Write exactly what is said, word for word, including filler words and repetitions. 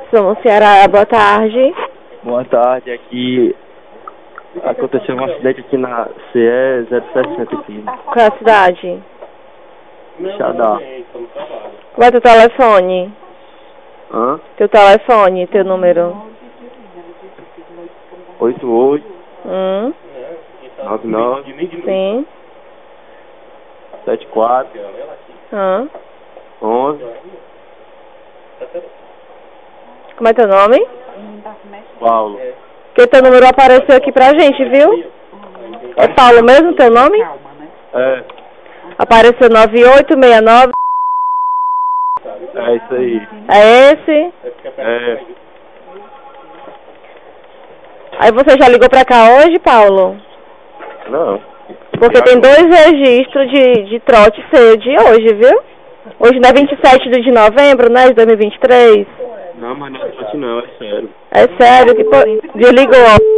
Somos Ceará, boa tarde. Boa tarde, aqui aconteceu um acidente aqui na C E zero sessenta aqui. Qual é a cidade? Xadá. Qual é teu telefone? Hã? Teu telefone, teu número? oito oito, Hum, nove nove, sim. sete quatro, Hã? onze. Como é teu nome? Paulo. Porque teu número apareceu aqui pra gente, viu? É Paulo mesmo teu nome? É, Apareceu nove oito seis nove. é isso aí. É esse? É, Aí você já ligou pra cá hoje, Paulo? não. Porque tem dois registros de, de trote seu de hoje, viu? Hoje não é vinte e sete de novembro, né, de dois mil e vinte e três? Não, mas não é sorte não, é sério. É sério que pô, desligou.